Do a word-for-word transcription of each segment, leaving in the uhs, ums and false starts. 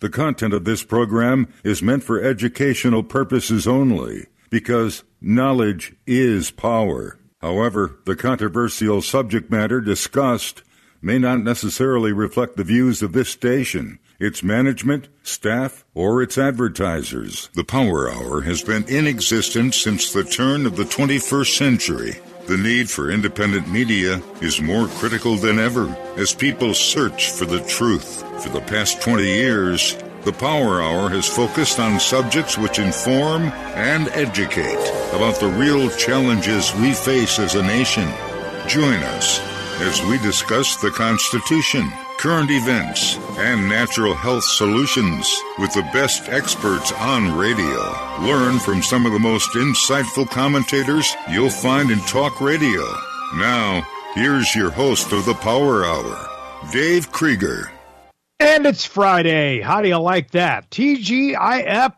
The content of this program is meant for educational purposes only, because knowledge is power. However, the controversial subject matter discussed may not necessarily reflect the views of this station, its management, staff, or its advertisers. The Power Hour has been in existence since the turn of the twenty-first century. The need for independent media is more critical than ever as people search for the truth. For the past twenty years, the Power Hour has focused on subjects which inform and educate about the real challenges we face as a nation. Join us as we discuss the Constitution, current events, and natural health solutions with the best experts on radio. Learn from some of the most insightful commentators you'll find in talk radio. Now, here's your host of the Power Hour, Dave Krieger. And it's Friday. How do you like that? T G I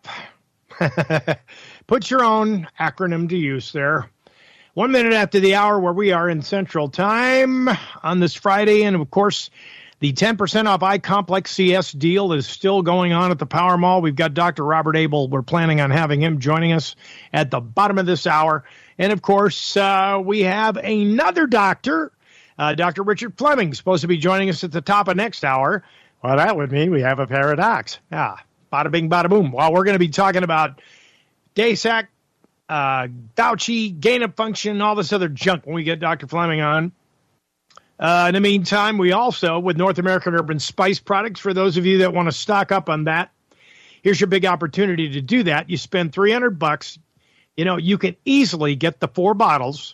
F. Put your own acronym to use there. One minute after the hour where we are in Central Time on this Friday. And, of course, the ten percent off iComplex C S deal is still going on at the Power Mall. We've got Doctor Robert Abel. We're planning on having him joining us at the bottom of this hour. And, of course, uh, we have another doctor, uh, Doctor Richard Fleming, supposed to be joining us at the top of next hour. Well, that would mean we have a paradox. Yeah, bada bing, bada boom. Well, we're going to be talking about DASAC, uh, Fauci, gain of function, all this other junk when we get Doctor Fleming on. Uh, in the meantime, we also, with North American Urban Spice Products, for those of you that want to stock up on that, here's your big opportunity to do that. You spend three hundred bucks. You know, you can easily get the four bottles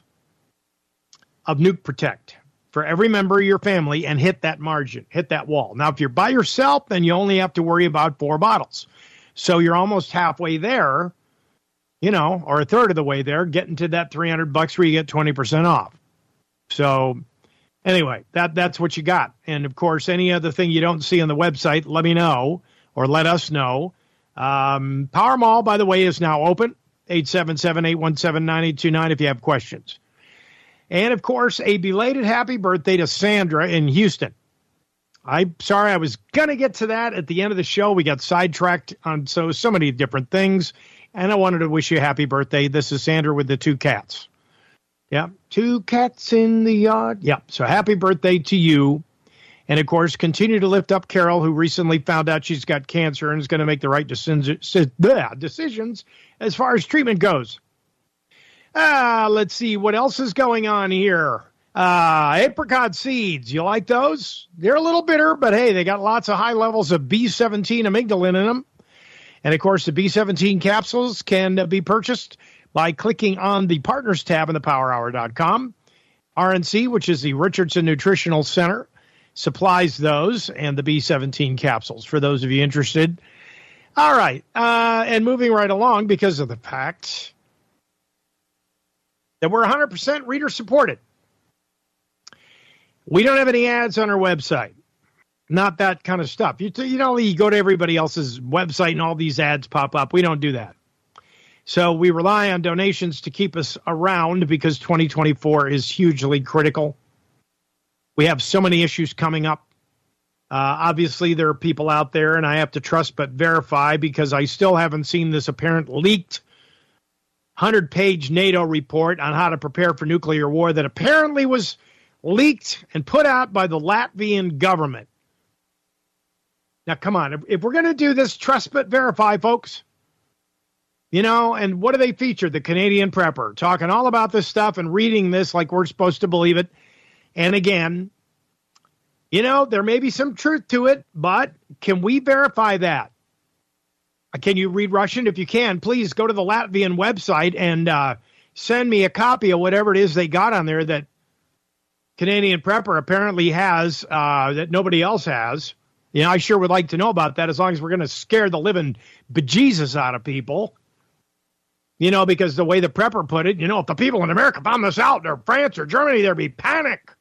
of Nuke Protect for every member of your family and hit that margin, hit that wall. Now, if you're by yourself, then you only have to worry about four bottles. So you're almost halfway there, you know, or a third of the way there, getting to that three hundred bucks where you get twenty percent off. So anyway, that that's what you got. And, of course, any other thing you don't see on the website, let me know or let us know. Um, Power Mall, by the way, is now open, eight seven seven, eight one seven, nine eight two nine if you have questions. And, of course, a belated happy birthday to Sandra in Houston. I'm sorry, I was going to get to that at the end of the show. We got sidetracked on so so many different things, and I wanted to wish you a happy birthday. This is Sandra with the two cats. Yeah, two cats in the yard. Yeah, so happy birthday to you. And, of course, continue to lift up Carol, who recently found out she's got cancer and is going to make the right decisions as far as treatment goes. Ah, let's see what else is going on here. Uh, apricot seeds. You like those? They're a little bitter, but hey, they got lots of high levels of B seventeen amygdalin in them. And, of course, the B seventeen capsules can be purchased by clicking on the Partners tab in the power hour dot com. R N C, which is the Richardson Nutritional Center, supplies those and the B seventeen capsules for those of you interested. All right. Uh, and moving right along because of the fact that we're one hundred percent reader supported. We don't have any ads on our website. Not that kind of stuff. You, you know, you go to everybody else's website and all these ads pop up. We don't do that. So we rely on donations to keep us around because twenty twenty-four is hugely critical. We have so many issues coming up. Uh, obviously, there are people out there, and I have to trust but verify because I still haven't seen this apparent leaked hundred-page NATO report on how to prepare for nuclear war that apparently was leaked and put out by the Latvian government. Now, come on. If, if we're going to do this, trust but verify, folks. You know, and what do they feature? The Canadian Prepper, talking all about this stuff and reading this like we're supposed to believe it. And again, you know, there may be some truth to it, but can we verify that? Can you read Russian? If you can, please go to the Latvian website and uh, send me a copy of whatever it is they got on there that Canadian Prepper apparently has uh, that nobody else has. You know, I sure would like to know about that as long as we're going to scare the living bejesus out of people. You know, because the way the Prepper put it, you know, if the people in America found this out, or France or Germany, there'd be panic.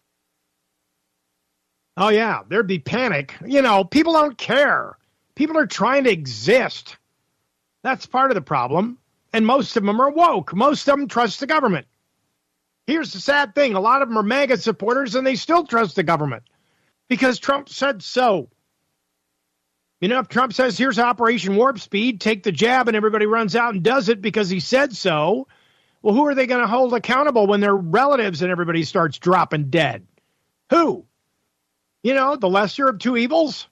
Oh, yeah, there'd be panic. You know, people don't care. People are trying to exist. That's part of the problem. And most of them are woke. Most of them trust the government. Here's the sad thing. A lot of them are MAGA supporters, and they still trust the government because Trump said so. You know, if Trump says, here's Operation Warp Speed, take the jab, and everybody runs out and does it because he said so, well, who are they going to hold accountable when their relatives and everybody starts dropping dead? Who? You know, the lesser of two evils?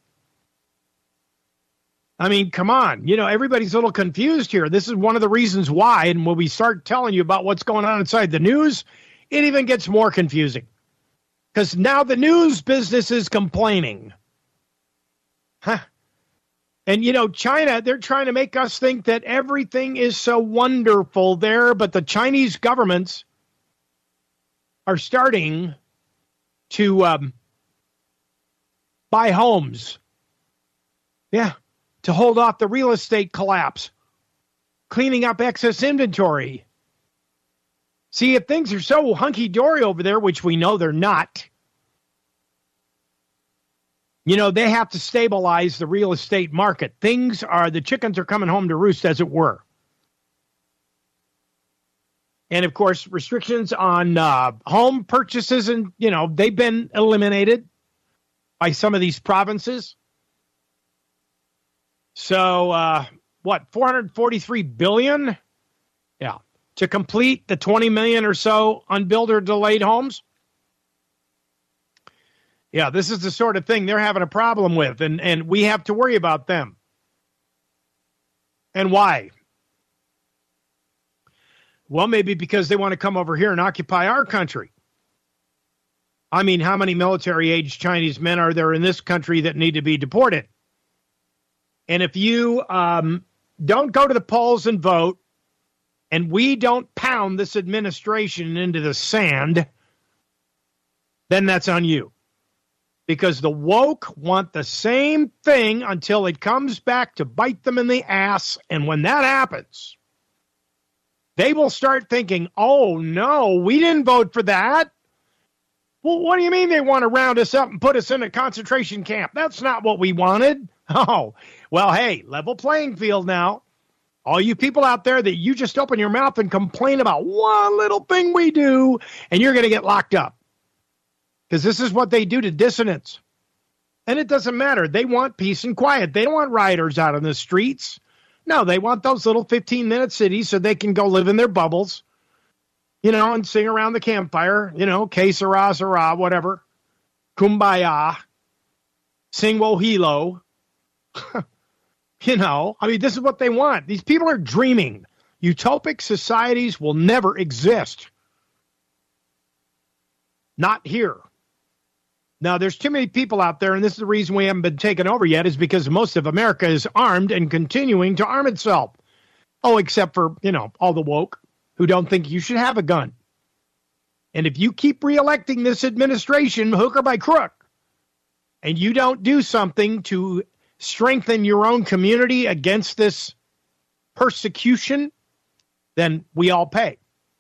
I mean, come on. You know, everybody's a little confused here. This is one of the reasons why, and when we start telling you about what's going on inside the news, it even gets more confusing. Because now the news business is complaining. Huh. And, you know, China, they're trying to make us think that everything is so wonderful there, but the Chinese governments are starting to um, buy homes. Yeah, to hold off the real estate collapse, cleaning up excess inventory. See, if things are so hunky-dory over there, which we know they're not, you know, they have to stabilize the real estate market. Things are, the chickens are coming home to roost, as it were. And, of course, restrictions on uh, home purchases, and, you know, they've been eliminated by some of these provinces. So, uh, what, four hundred forty-three billion dollars? Yeah. To complete the twenty million or so unbuilt or delayed homes? Yeah, this is the sort of thing they're having a problem with, and, and we have to worry about them. And why? Well, maybe because they want to come over here and occupy our country. I mean, how many military-aged Chinese men are there in this country that need to be deported? And if you um, don't go to the polls and vote, and we don't pound this administration into the sand, then that's on you. Because the woke want the same thing until it comes back to bite them in the ass. And when that happens, they will start thinking, oh, no, we didn't vote for that. Well, what do you mean they want to round us up and put us in a concentration camp? That's not what we wanted. Oh, well, hey, level playing field now. All you people out there that you just open your mouth and complain about one little thing we do, and you're going to get locked up. Because this is what they do to dissidents. And it doesn't matter. They want peace and quiet. They don't want rioters out on the streets. No, they want those little fifteen-minute cities so they can go live in their bubbles, you know, and sing around the campfire, you know, que sera, sera, whatever. Kumbaya. Sing Wohilo. You know, I mean, this is what they want. These people are dreaming. Utopic societies will never exist. Not here. Now, there's too many people out there, and this is the reason we haven't been taken over yet, is because most of America is armed and continuing to arm itself. Oh, except for, you know, all the woke who don't think you should have a gun. And if you keep reelecting this administration, hook or by crook, and you don't do something to strengthen your own community against this persecution, then we all pay.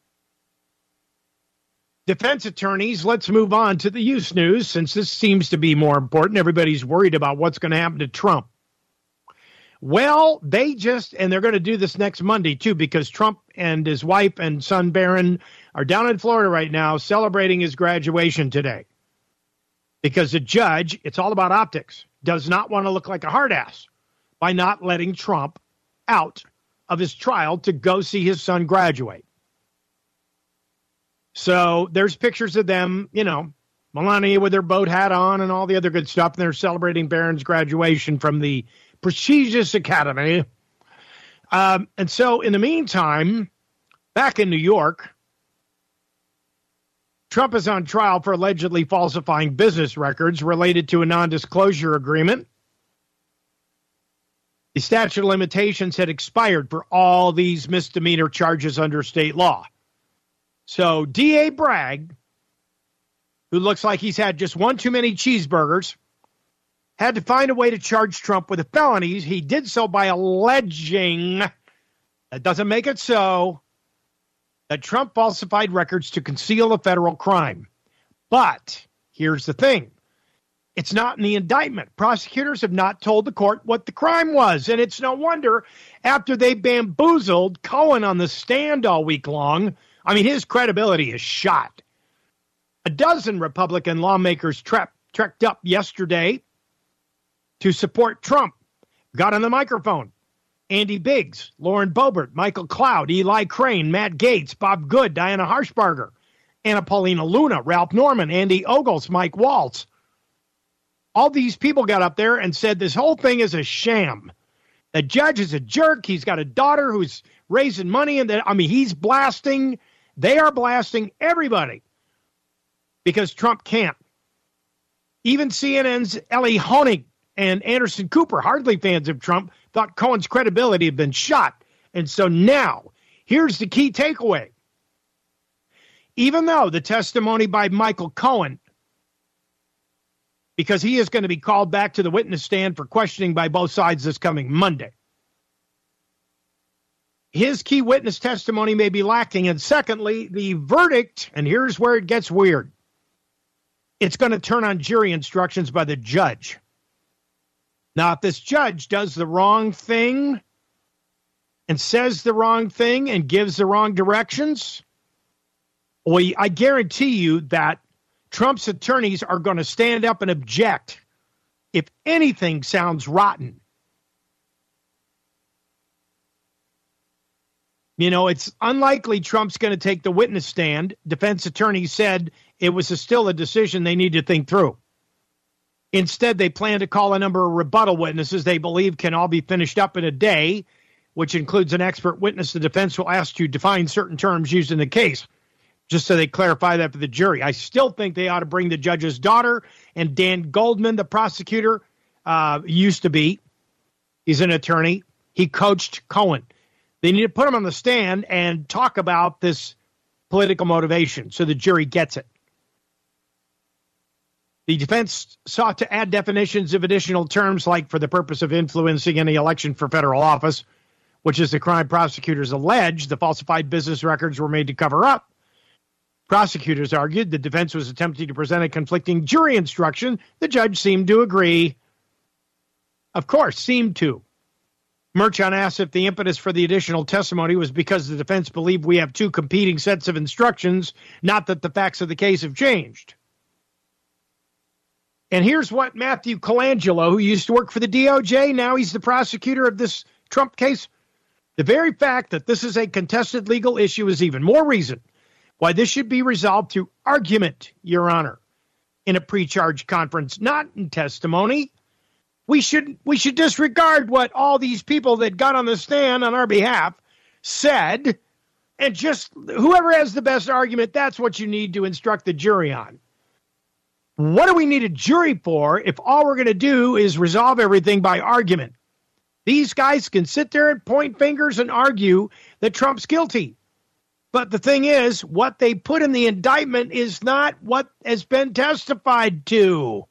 Defense attorneys, let's move on to the use news, since this seems to be more important. Everybody's worried about what's going to happen to Trump. Well, they just, and they're going to do this next Monday, too, because Trump and his wife and son, Barron, are down in Florida right now celebrating his graduation today. Because the judge, it's all about optics, does not want to look like a hard ass by not letting Trump out of his trial to go see his son graduate. So there's pictures of them, you know, Melania with her boat hat on and all the other good stuff. And they're celebrating Barron's graduation from the prestigious academy. Um, and so in the meantime, back in New York, Trump is on trial for allegedly falsifying business records related to a non-disclosure agreement. The statute of limitations had expired for all these misdemeanor charges under state law. So D A Bragg, who looks like he's had just one too many cheeseburgers, had to find a way to charge Trump with a felony. He did so by alleging, that doesn't make it so, that Trump falsified records to conceal a federal crime. But here's the thing. It's not in the indictment. Prosecutors have not told the court what the crime was. And it's no wonder after they bamboozled Cohen on the stand all week long, I mean, his credibility is shot. A dozen Republican lawmakers tre- trekked up yesterday to support Trump got on the microphone. Andy Biggs, Lauren Boebert, Michael Cloud, Eli Crane, Matt Gaetz, Bob Good, Diana Harshbarger, Anna Paulina Luna, Ralph Norman, Andy Ogles, Mike Waltz. All these people got up there and said this whole thing is a sham. The judge is a jerk. He's got a daughter who's raising money, and that I mean, he's blasting. They are blasting everybody because Trump can't. Even C N N's Ellie Honig and Anderson Cooper, hardly fans of Trump, thought Cohen's credibility had been shot. And so now, here's the key takeaway. Even though the testimony by Michael Cohen, because he is going to be called back to the witness stand for questioning by both sides this coming Monday, his key witness testimony may be lacking. And secondly, the verdict, and here's where it gets weird, it's going to turn on jury instructions by the judge. Now, if this judge does the wrong thing and says the wrong thing and gives the wrong directions, well, I guarantee you that Trump's attorneys are going to stand up and object if anything sounds rotten. You know, it's unlikely Trump's going to take the witness stand. Defense attorneys said it was a, still a decision they need to think through. Instead, they plan to call a number of rebuttal witnesses they believe can all be finished up in a day, which includes an expert witness the defense will ask to define certain terms used in the case, just so they clarify that for the jury. I still think they ought to bring the judge's daughter and Dan Goldman, the prosecutor, uh, used to be. He's an attorney. He coached Cohen. They need to put him on the stand and talk about this political motivation so the jury gets it. The defense sought to add definitions of additional terms like for the purpose of influencing any election for federal office, which is the crime prosecutors allege the falsified business records were made to cover up. Prosecutors argued the defense was attempting to present a conflicting jury instruction. The judge seemed to agree. Of course, seemed to. Merchant asked if the impetus for the additional testimony was because the defense believed we have two competing sets of instructions, not that the facts of the case have changed. And here's what Matthew Colangelo, who used to work for the D O J, now he's the prosecutor of this Trump case. The very fact that this is a contested legal issue is even more reason why this should be resolved through argument, Your Honor, in a pre-charge conference, not in testimony. We should we should disregard what all these people that got on the stand on our behalf said, and just whoever has the best argument, that's what you need to instruct the jury on. What do we need a jury for if all we're going to do is resolve everything by argument? These guys can sit there and point fingers and argue that Trump's guilty. But the thing is, what they put in the indictment is not what has been testified to.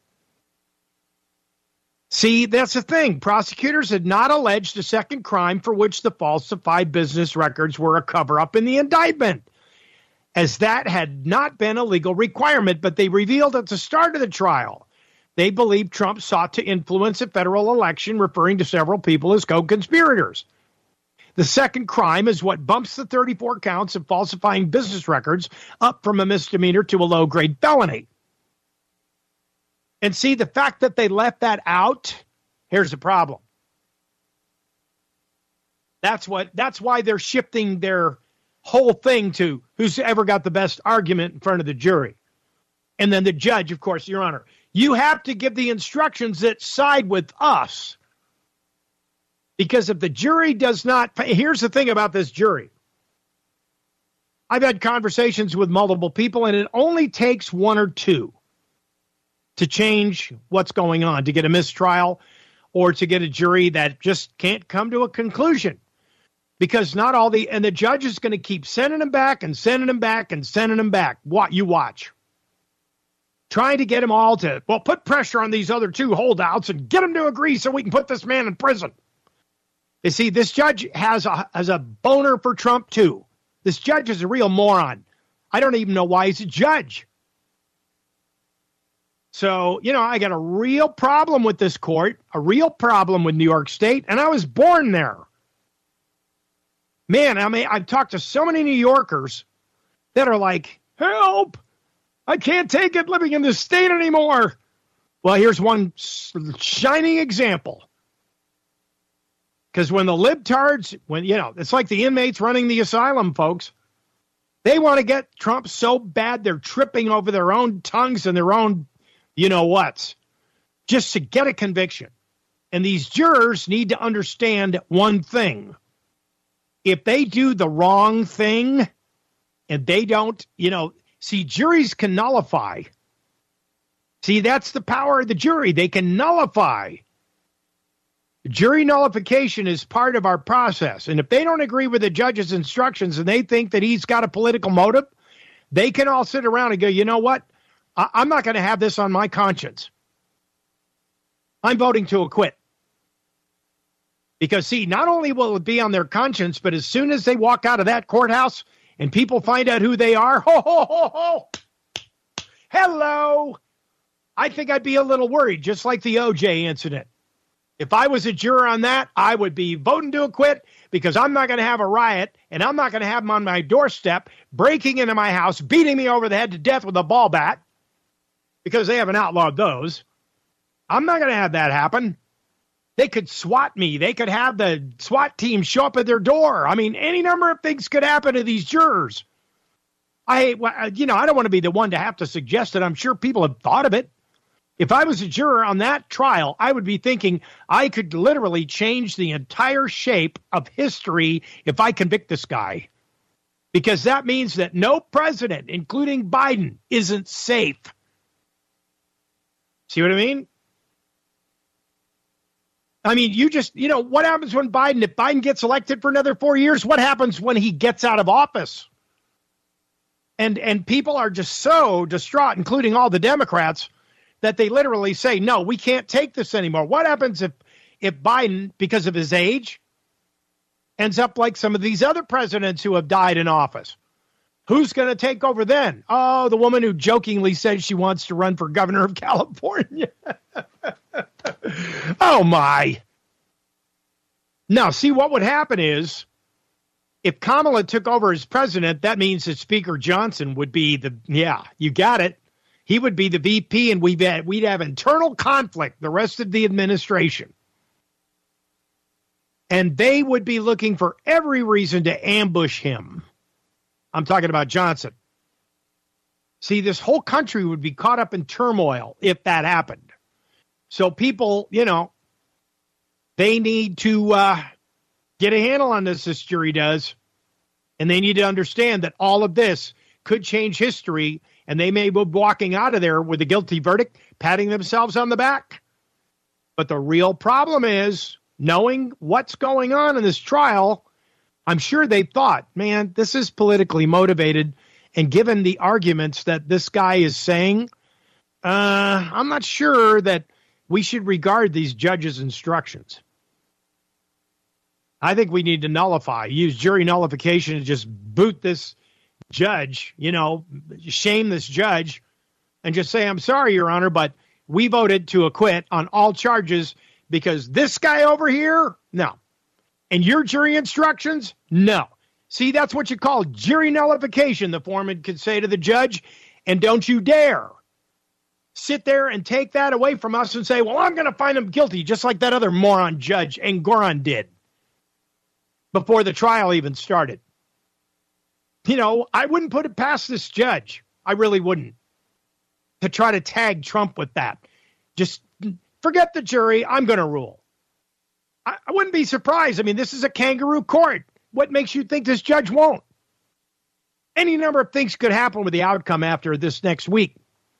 See, that's the thing. Prosecutors had not alleged a second crime for which the falsified business records were a cover-up in the indictment, as that had not been a legal requirement, but they revealed at the start of the trial they believed Trump sought to influence a federal election, referring to several people as co-conspirators. The second crime is what bumps the thirty-four counts of falsifying business records up from a misdemeanor to a low-grade felony. And see, the fact that they left that out, here's the problem. That's what. That's why they're shifting their whole thing to who's ever got the best argument in front of the jury. And then the judge, of course, Your Honor, you have to give the instructions that side with us. Because if the jury does not, here's the thing about this jury. I've had conversations with multiple people, and it only takes one or two to change what's going on, to get a mistrial or to get a jury that just can't come to a conclusion. Because not all the, and the judge is going to keep sending them back and sending them back and sending them back. What you watch. Trying to get them all to, well, put pressure on these other two holdouts and get them to agree so we can put this man in prison. You see, this judge has a, has a boner for Trump, too. This judge is a real moron. I don't even know why he's a judge. So, you know, I got a real problem with this court, a real problem with New York State, and I was born there. Man, I mean, I've talked to so many New Yorkers that are like, help, I can't take it living in this state anymore. Well, here's one shining example. Because when the libtards, when, you know, it's like the inmates running the asylum, folks. They want to get Trump so bad they're tripping over their own tongues and their own, you know what's, just to get a conviction. And these jurors need to understand one thing. If they do the wrong thing and they don't, you know, see, juries can nullify. See, that's the power of the jury. They can nullify. Jury nullification is part of our process. And if they don't agree with the judge's instructions and they think that he's got a political motive, they can all sit around and go, you know what? I- I'm not going to have this on my conscience. I'm voting to acquit. Because, see, not only will it be on their conscience, but as soon as they walk out of that courthouse and people find out who they are, ho, ho, ho, ho, hello. I think I'd be a little worried, just like the O J incident. If I was a juror on that, I would be voting to acquit because I'm not going to have a riot and I'm not going to have them on my doorstep breaking into my house, beating me over the head to death with a ball bat because they haven't outlawed those. I'm not going to have that happen. They could SWAT me. They could have the SWAT team show up at their door. I mean, any number of things could happen to these jurors. I, you know, I don't want to be the one to have to suggest it. I'm sure people have thought of it. If I was a juror on that trial, I would be thinking I could literally change the entire shape of history if I convict this guy. Because that means that no president, including Biden, isn't safe. See what I mean? I mean, you just, you know, what happens when Biden, if Biden gets elected for another four years, what happens when he gets out of office? And and people are just so distraught, including all the Democrats, that they literally say, no, we can't take this anymore. What happens if, if Biden, because of his age, ends up like some of these other presidents who have died in office? Who's going to take over then? Oh, the woman who jokingly said she wants to run for governor of California. Oh, my. Now, see, what would happen is if Kamala took over as president, that means that Speaker Johnson would be the, yeah, you got it. He would be the V P, and we'd have, we'd have internal conflict the rest of the administration. And they would be looking for every reason to ambush him. I'm talking about Johnson. See, this whole country would be caught up in turmoil if that happened. So people, you know, they need to uh, get a handle on this, this jury does. And they need to understand that all of this could change history. And they may be walking out of there with a guilty verdict, patting themselves on the back. But the real problem is, knowing what's going on in this trial, I'm sure they thought, man, this is politically motivated. And given the arguments that this guy is saying, uh, I'm not sure that we should regard these judges' instructions. I think we need to nullify, use jury nullification to just boot this judge, you know, shame this judge and just say, I'm sorry, Your Honor, but we voted to acquit on all charges because this guy over here, no. And your jury instructions, no. See, that's what you call jury nullification, the foreman could say to the judge, and don't you dare sit there and take that away from us and say, well, I'm going to find him guilty, just like that other moron judge Engoron did before the trial even started. You know, I wouldn't put it past this judge. I really wouldn't. To try to tag Trump with that. Just forget the jury. I'm going to rule. I, I wouldn't be surprised. I mean, this is a kangaroo court. What makes you think this judge won't? Any number of things could happen with the outcome after this next week.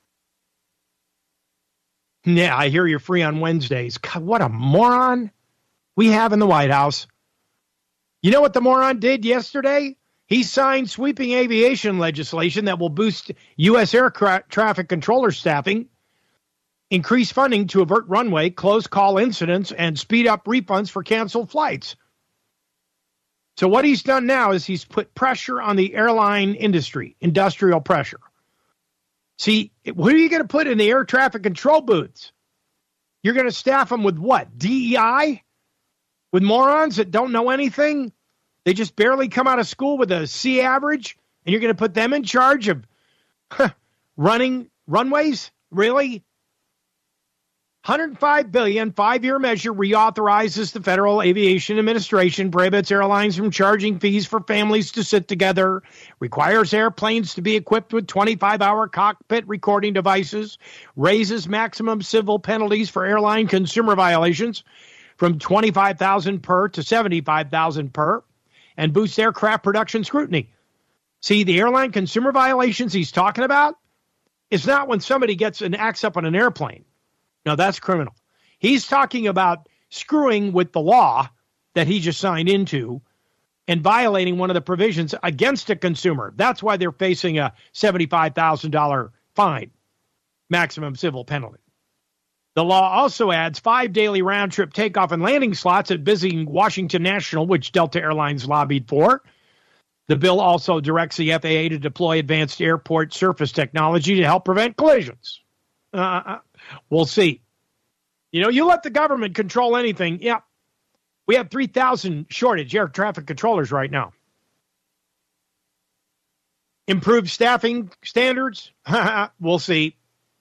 Yeah, I hear you're free on Wednesdays. God, what a moron we have in the White House. You know what the moron did yesterday? He signed sweeping aviation legislation that will boost U S air cra- traffic controller staffing, increase funding to avert runway, close call incidents, and speed up refunds for canceled flights. So what he's done now is he's put pressure on the airline industry, industrial pressure. See, what are you going to put in the air traffic control booths? You're going to staff them with what? D E I? With morons that don't know anything? They just barely come out of school with a C average, and you're going to put them in charge of huh, running runways? Really? hundred five billion dollars five-year measure reauthorizes the Federal Aviation Administration, prohibits airlines from charging fees for families to sit together, requires airplanes to be equipped with twenty-five hour cockpit recording devices, raises maximum civil penalties for airline consumer violations from twenty-five thousand dollars per to seventy-five thousand dollars per, and boosts aircraft production scrutiny. See, the airline consumer violations he's talking about is not when somebody gets and acts up on an airplane. No, that's criminal. He's talking about screwing with the law that he just signed into and violating one of the provisions against a consumer. That's why they're facing a seventy-five thousand dollars fine, maximum civil penalty. The law also adds five daily round-trip takeoff and landing slots at busy Washington National, which Delta Airlines lobbied for. The bill also directs the F A A to deploy advanced airport surface technology to help prevent collisions. Uh, we'll see. You know, you let the government control anything. Yeah, we have three thousand shortage air traffic controllers right now. Improved staffing standards? We'll see.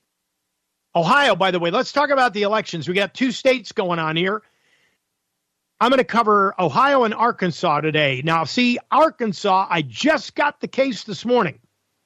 Ohio, by the way, let's talk about the elections. We got two states going on here. I'm going to cover Ohio and Arkansas today. Now, see, Arkansas, I just got the case this morning.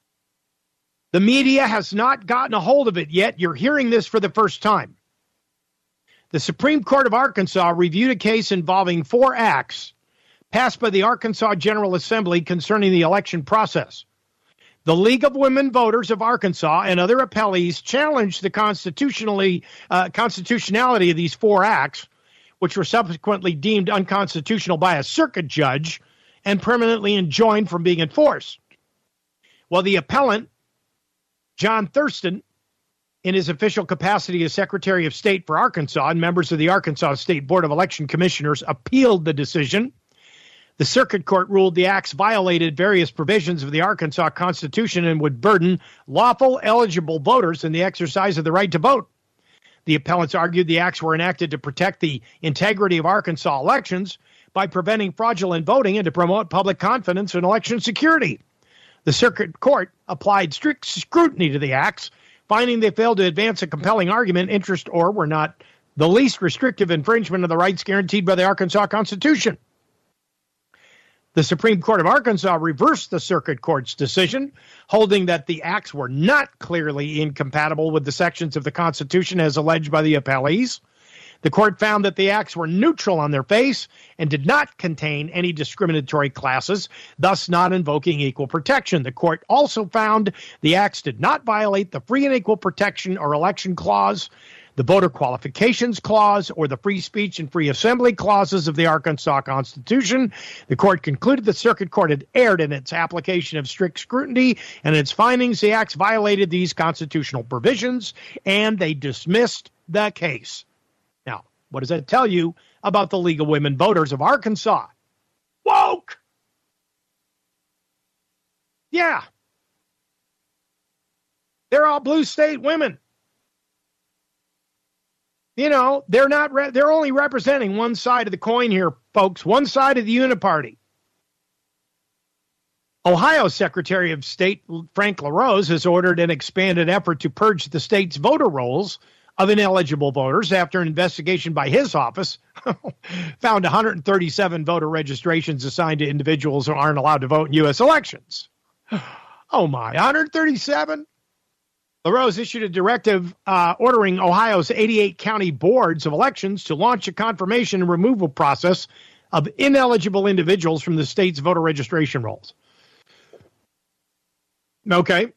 The media has not gotten a hold of it yet. You're hearing this for the first time. The Supreme Court of Arkansas reviewed a case involving four acts passed by the Arkansas General Assembly concerning the election process. The League of Women Voters of Arkansas and other appellees challenged the constitutionally uh, constitutionality of these four acts, which were subsequently deemed unconstitutional by a circuit judge and permanently enjoined from being enforced. Well, the appellant, John Thurston, in his official capacity as Secretary of State for Arkansas, and members of the Arkansas State Board of Election Commissioners appealed the decision. The circuit court ruled the acts violated various provisions of the Arkansas Constitution and would burden lawful eligible voters in the exercise of the right to vote. The appellants argued the acts were enacted to protect the integrity of Arkansas elections by preventing fraudulent voting and to promote public confidence in election security. The circuit court applied strict scrutiny to the acts, finding they failed to advance a compelling argument, interest, or were not the least restrictive infringement of the rights guaranteed by the Arkansas Constitution. The Supreme Court of Arkansas reversed the circuit court's decision, holding that the acts were not clearly incompatible with the sections of the Constitution as alleged by the appellees. The court found that the acts were neutral on their face and did not contain any discriminatory classes, thus not invoking equal protection. The court also found the acts did not violate the free and equal protection or election clause, the voter qualifications clause, or the free speech and free assembly clauses of the Arkansas Constitution. The court concluded the circuit court had erred in its application of strict scrutiny, and in its findings, the acts violated these constitutional provisions, and they dismissed the case. Now, what does that tell you about the League of Women Voters of Arkansas? Woke! Yeah. They're all blue state women. You know, they're not, re- they're only representing one side of the coin here, folks, one side of the uniparty. Ohio Secretary of State Frank LaRose has ordered an expanded effort to purge the state's voter rolls of ineligible voters after an investigation by his office found one hundred thirty-seven voter registrations assigned to individuals who aren't allowed to vote in U S elections. Oh my, one hundred thirty-seven? LaRose issued a directive uh, ordering Ohio's eighty-eight county boards of elections to launch a confirmation and removal process of ineligible individuals from the state's voter registration rolls. Okay.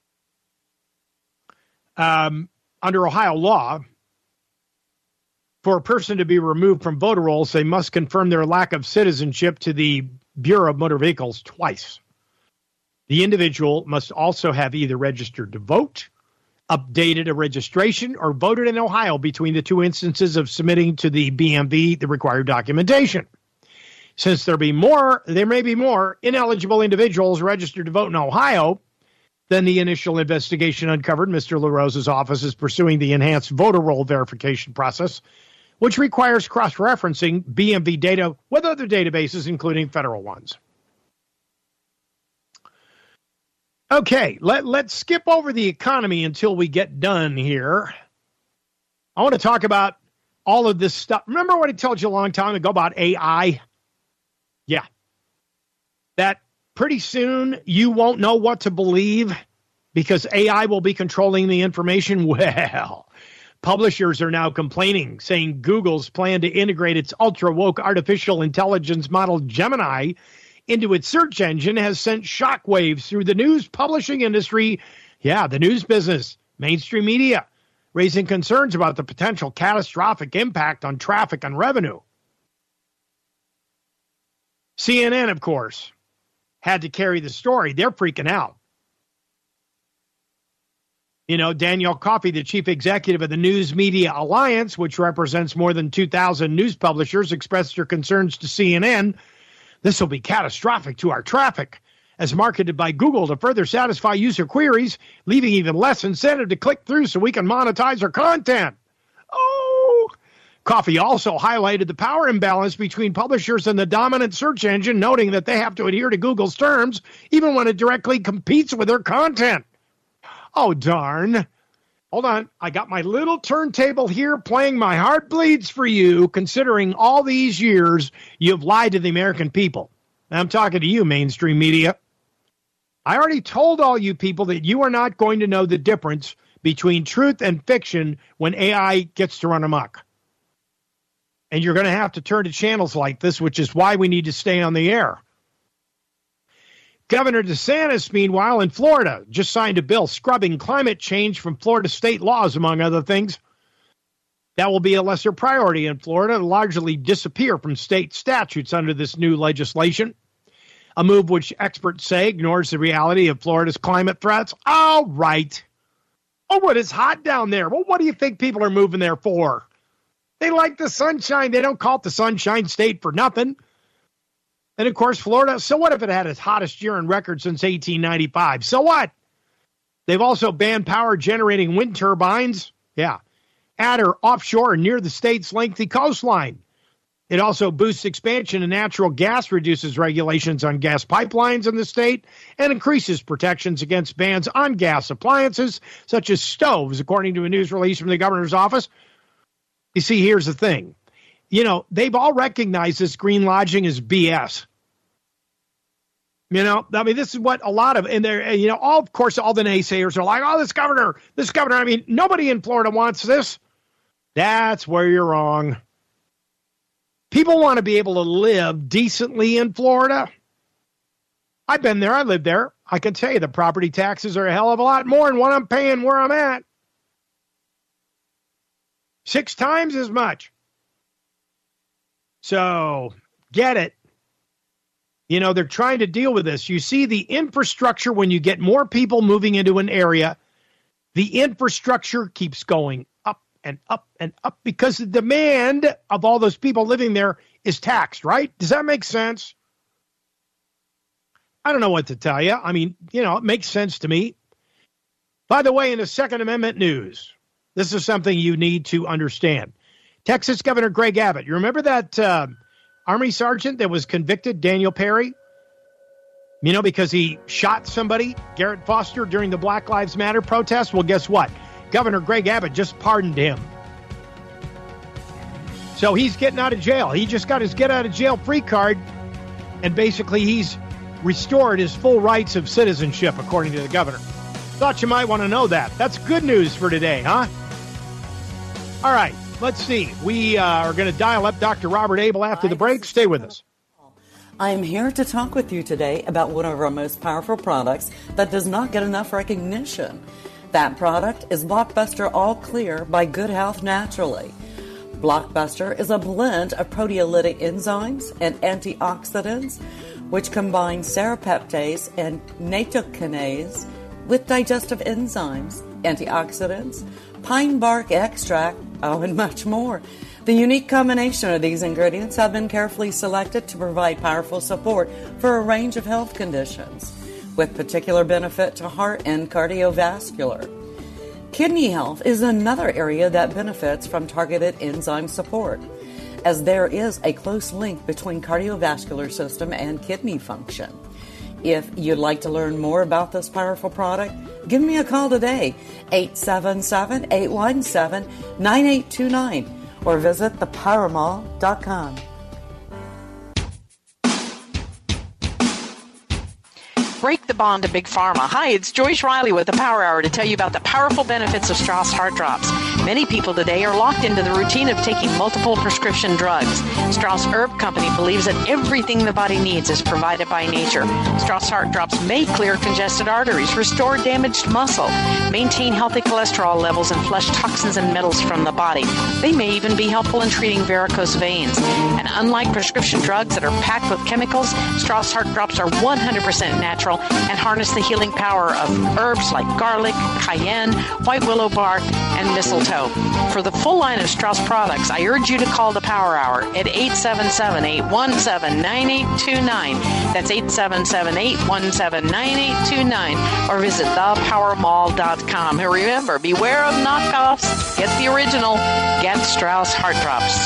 Um, under Ohio law, for a person to be removed from voter rolls, they must confirm their lack of citizenship to the Bureau of Motor Vehicles twice. The individual must also have either registered to vote, updated a registration, or voted in Ohio between the two instances of submitting to the B M V the required documentation. Since there be more, there may be more ineligible individuals registered to vote in Ohio than the initial investigation uncovered, Mister LaRose's office is pursuing the enhanced voter roll verification process, which requires cross-referencing B M V data with other databases, including federal ones. Okay, let, let's skip over the economy until we get done here. I want to talk about all of this stuff. Remember what I told you a long time ago about A I? Yeah. That pretty soon you won't know what to believe because A I will be controlling the information. Well, publishers are now complaining, saying Google's plan to integrate its ultra-woke artificial intelligence model Gemini into its search engine has sent shockwaves through the news publishing industry. Yeah, the news business, mainstream media, raising concerns about the potential catastrophic impact on traffic and revenue. C N N, of course, had to carry the story. They're freaking out. You know, Danielle Coffey, the chief executive of the News Media Alliance, which represents more than two thousand news publishers, expressed her concerns to C N N. This will be catastrophic to our traffic, as marketed by Google to further satisfy user queries, leaving even less incentive to click through so we can monetize our content. Oh! Coffey also highlighted the power imbalance between publishers and the dominant search engine, noting that they have to adhere to Google's terms even when it directly competes with their content. Oh, darn. Hold on. I got my little turntable here playing My Heart Bleeds for you, considering all these years you've lied to the American people. And I'm talking to you, mainstream media. I already told all you people that you are not going to know the difference between truth and fiction when A I gets to run amok. And you're going to have to turn to channels like this, which is why we need to stay on the air. Governor DeSantis, meanwhile, in Florida, just signed a bill scrubbing climate change from Florida state laws, among other things. That will be a lesser priority in Florida and largely disappear from state statutes under this new legislation. A move which experts say ignores the reality of Florida's climate threats. All right. Oh, what is hot down there? Well, what do you think people are moving there for? They like the sunshine. They don't call it the Sunshine State for nothing. And, of course, Florida, so what if it had its hottest year on record since eighteen ninety-five? So what? They've also banned power-generating wind turbines, yeah, at or offshore and near the state's lengthy coastline. It also boosts expansion of natural gas, reduces regulations on gas pipelines in the state, and increases protections against bans on gas appliances, such as stoves, according to a news release from the governor's office. You see, here's the thing. You know, they've all recognized this green lodging is B S. You know, I mean, this is what a lot of, and they're, you know, all, of course, all the naysayers are like, oh, this governor, this governor, I mean, nobody in Florida wants this. That's where you're wrong. People want to be able to live decently in Florida. I've been there. I lived there. I can tell you the property taxes are a hell of a lot more than what I'm paying where I'm at. Six times as much. So, get it. You know, they're trying to deal with this. You see the infrastructure, when you get more people moving into an area, the infrastructure keeps going up and up and up because the demand of all those people living there is taxed, right? Does that make sense? I don't know what to tell you. I mean, you know, it makes sense to me. By the way, in the Second Amendment news, this is something you need to understand. Texas Governor Greg Abbott, you remember that uh, Army sergeant that was convicted, Daniel Perry? You know, because he shot somebody, Garrett Foster, during the Black Lives Matter protest? Well, guess what? Governor Greg Abbott just pardoned him. So he's getting out of jail. He just got his get-out-of-jail-free card, and basically he's restored his full rights of citizenship, according to the governor. Thought you might want to know that. That's good news for today, huh? All right. Let's see. We uh, are going to dial up Doctor Robert Abel after the break. Stay with us. I am here to talk with you today about one of our most powerful products that does not get enough recognition. That product is Blockbuster All Clear by Good Health Naturally. Blockbuster is a blend of proteolytic enzymes and antioxidants, which combine serrapeptase and nattokinase with digestive enzymes, antioxidants, pine bark extract, oh, and much more. The unique combination of these ingredients have been carefully selected to provide powerful support for a range of health conditions, with particular benefit to heart and cardiovascular. Kidney health is another area that benefits from targeted enzyme support, as there is a close link between cardiovascular system and kidney function. If you'd like to learn more about this powerful product, give me a call today, eight seven seven, eight one seven, nine eight two nine, or visit the power mall dot com. Break the bond to Big Pharma. Hi, it's Joyce Riley with the Power Hour to tell you about the powerful benefits of Strauss Heart Drops. Many people today are locked into the routine of taking multiple prescription drugs. Strauss Herb Company believes that everything the body needs is provided by nature. Strauss Heart Drops may clear congested arteries, restore damaged muscle, maintain healthy cholesterol levels, and flush toxins and metals from the body. They may even be helpful in treating varicose veins. And unlike prescription drugs that are packed with chemicals, Strauss Heart Drops are one hundred percent natural and harness the healing power of herbs like garlic, cayenne, white willow bark, and mistletoe. For the full line of Strauss products, I urge you to call the Power Hour at eight seven seven, eight one seven, nine eight two nine. That's eight seven seven, eight one seven, nine eight two nine, or visit the power mall dot com. And remember, beware of knockoffs. Get the original. Get Strauss Heart Drops.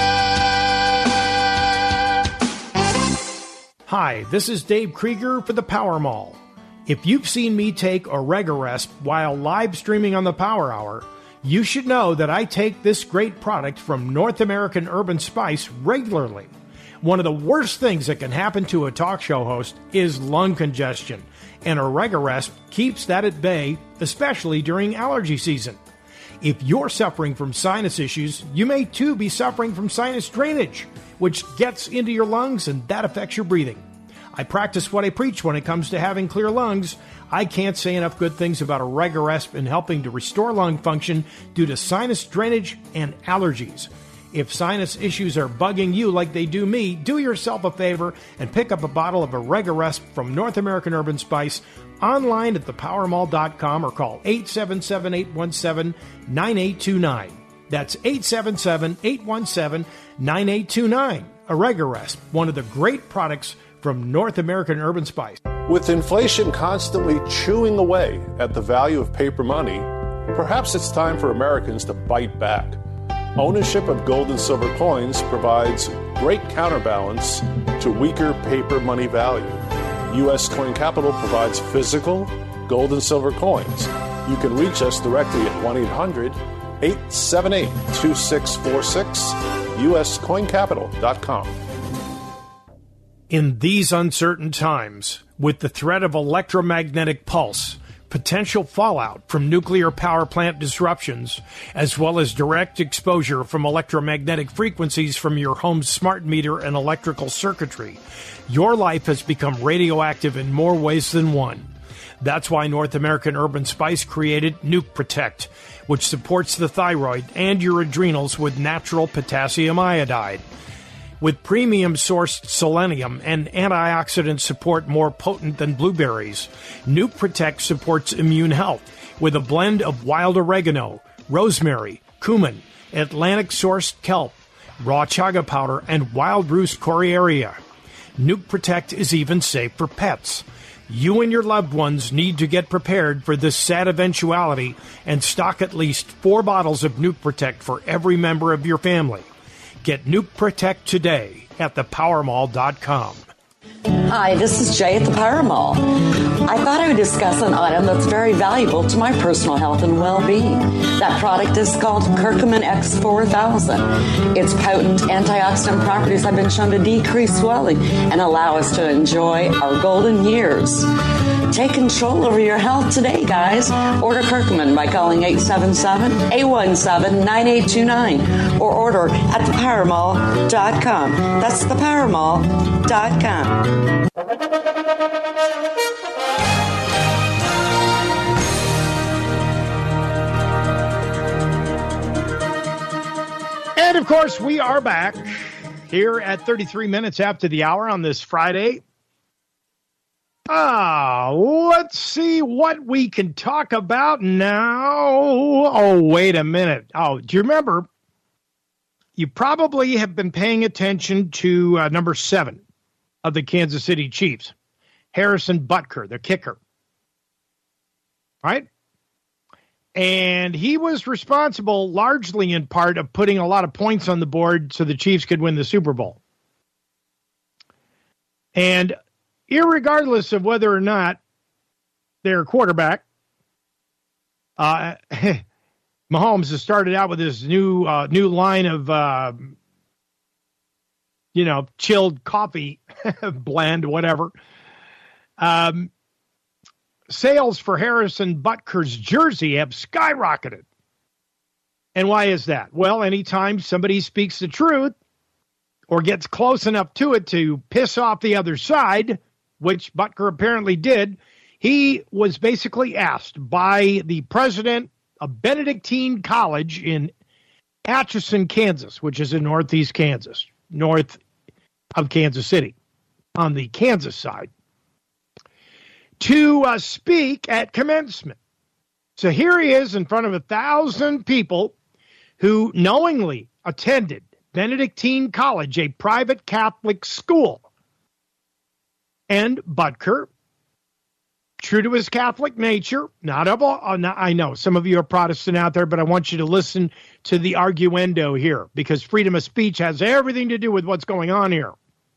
Hi, this is Dave Krieger for the Power Mall. If you've seen me take Oregaresp while live streaming on the Power Hour, you should know that I take this great product from North American Herb and Spice regularly. One of the worst things that can happen to a talk show host is lung congestion, and Oregaresp keeps that at bay, especially during allergy season. If you're suffering from sinus issues, you may too be suffering from sinus drainage, which gets into your lungs and that affects your breathing. I practice what I preach when it comes to having clear lungs. I can't say enough good things about Oregaresp in helping to restore lung function due to sinus drainage and allergies. If sinus issues are bugging you like they do me, do yourself a favor and pick up a bottle of Oregaresp from North American Herb and Spice online at the power mall dot com or call eight seven seven, eight one seven, nine eight two nine. That's eight seven seven, eight one seven, nine eight two nine. Oregaresp, one of the great products from North American Herb and Spice. With inflation constantly chewing away at the value of paper money, perhaps it's time for Americans to bite back. Ownership of gold and silver coins provides great counterbalance to weaker paper money value. U S Coin Capital provides physical gold and silver coins. You can reach us directly at one eight hundred, eight seven eight, two six four six, U S coin capital dot com. In these uncertain times, with the threat of electromagnetic pulse, potential fallout from nuclear power plant disruptions, as well as direct exposure from electromagnetic frequencies from your home's smart meter and electrical circuitry, your life has become radioactive in more ways than one. That's why North American Herb and Spice created Nuke Protect, which supports the thyroid and your adrenals with natural potassium iodide. With premium-sourced selenium and antioxidant support more potent than blueberries, Nuke Protect supports immune health with a blend of wild oregano, rosemary, cumin, Atlantic-sourced kelp, raw chaga powder, and wild roost coriaria. Nuke Protect is even safe for pets. You and your loved ones need to get prepared for this sad eventuality and stock at least four bottles of Nuke Protect for every member of your family. Get Nuke Protect today at the power mall dot com. Hi, this is Jay at the Power Mall. I thought I would discuss an item that's very valuable to my personal health and well-being. That product is called Curcumin X four thousand. Its potent antioxidant properties have been shown to decrease swelling and allow us to enjoy our golden years. Take control over your health today, guys. Order Curcumin by calling eight seven seven, eight one seven, nine eight two nine or order at the power mall dot com. That's the power mall dot com. And of course, we are back here at thirty-three minutes after the hour on this Friday. Ah, let's see what we can talk about now. Oh, wait a minute. Oh, do you remember? You probably have been paying attention to uh, number seven of the Kansas City Chiefs, Harrison Butker, the kicker. Right? And he was responsible largely in part of putting a lot of points on the board so the Chiefs could win the Super Bowl. And irregardless of whether or not their quarterback, uh, Mahomes has started out with his new uh, new line of, uh, you know, chilled coffee blend, whatever. Um, sales for Harrison Butker's jersey have skyrocketed. And why is that? Well, anytime somebody speaks the truth or gets close enough to it to piss off the other side, which Butker apparently did, he was basically asked by the president of Benedictine College in Atchison, Kansas, which is in northeast Kansas, north of Kansas City, on the Kansas side, to uh, speak at commencement. So here he is in front of a thousand people who knowingly attended Benedictine College, a private Catholic school. And Butker, true to his Catholic nature, not of all, uh, not, I know some of you are Protestant out there, but I want you to listen to the arguendo here, because freedom of speech has everything to do with what's going on here.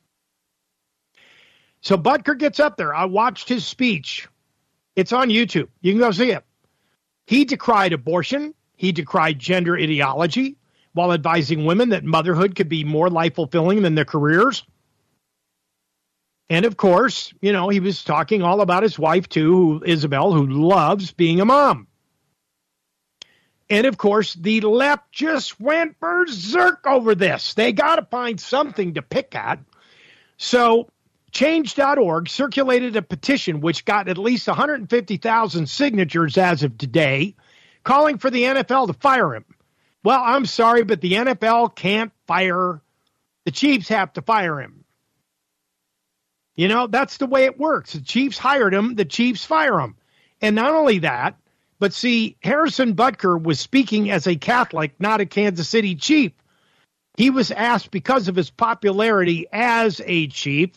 So Butker gets up there. I watched his speech. It's on YouTube. You can go see it. He decried abortion. He decried gender ideology while advising women that motherhood could be more life-fulfilling than their careers. And, of course, you know, he was talking all about his wife, too, Isabel, who loves being a mom. And, of course, the left just went berserk over this. They got to find something to pick at. So change dot org circulated a petition which got at least one hundred fifty thousand signatures as of today, calling for the N F L to fire him. Well, I'm sorry, but the N F L can't fire. The Chiefs have to fire him. You know, that's the way it works. The Chiefs hired him. The Chiefs fire him. And not only that, but see, Harrison Butker was speaking as a Catholic, not a Kansas City Chief. He was asked because of his popularity as a Chief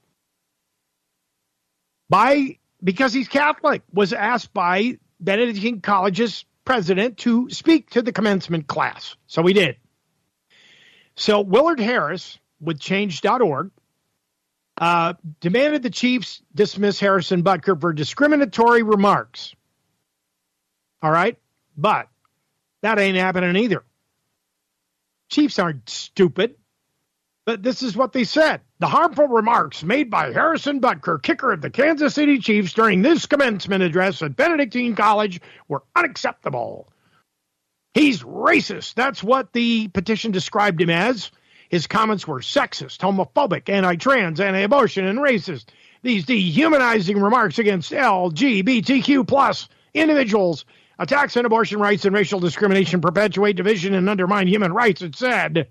by, because he's Catholic, was asked by Benedictine College's president to speak to the commencement class. So he did. So Willard Harris with change dot org Uh, demanded the Chiefs dismiss Harrison Butker for discriminatory remarks. All right? But that ain't happening either. Chiefs aren't stupid. But this is what they said. The harmful remarks made by Harrison Butker, kicker of the Kansas City Chiefs, during this commencement address at Benedictine College were unacceptable. He's racist. That's what the petition described him as. His comments were sexist, homophobic, anti-trans, anti-abortion, and racist. These dehumanizing remarks against L G B T Q plus individuals, attacks on abortion rights and racial discrimination, perpetuate division and undermine human rights, it said.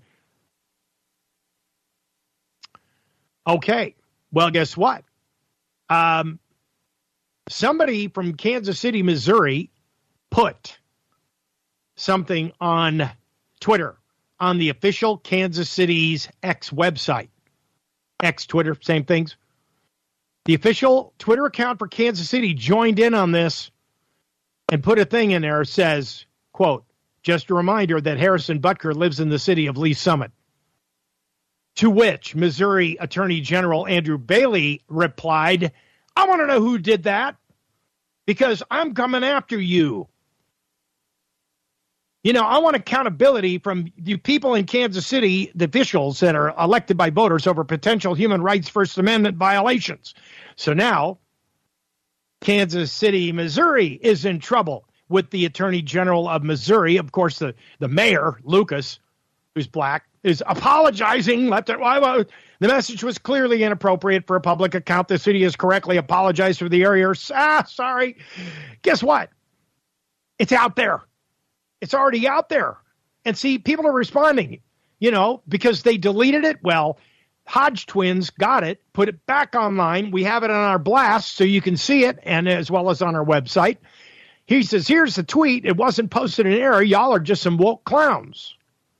Okay, well, guess what? Um, somebody from Kansas City, Missouri, put something on Twitter, on the official Kansas City's X website. X Twitter, same things. The official Twitter account for Kansas City joined in on this and put a thing in there that says, quote, just a reminder that Harrison Butker lives in the city of Lee Summit. To which Missouri Attorney General Andrew Bailey replied, I want to know who did that because I'm coming after you. You know, I want accountability from you people in Kansas City, the officials that are elected by voters over potential human rights First Amendment violations. So now, Kansas City, Missouri is in trouble with the Attorney General of Missouri. Of course, the, the mayor, Lucas, who's black, is apologizing. Left it, the message was clearly inappropriate for a public account. The city has correctly apologized for the area. Ah, sorry. Guess what? It's out there. It's already out there. And see, people are responding, you know, because they deleted it. Well, Hodge twins got it, put it back online. We have it on our blast so you can see it, and as well as on our website. He says, here's the tweet. It wasn't posted in error. Y'all are just some woke clowns.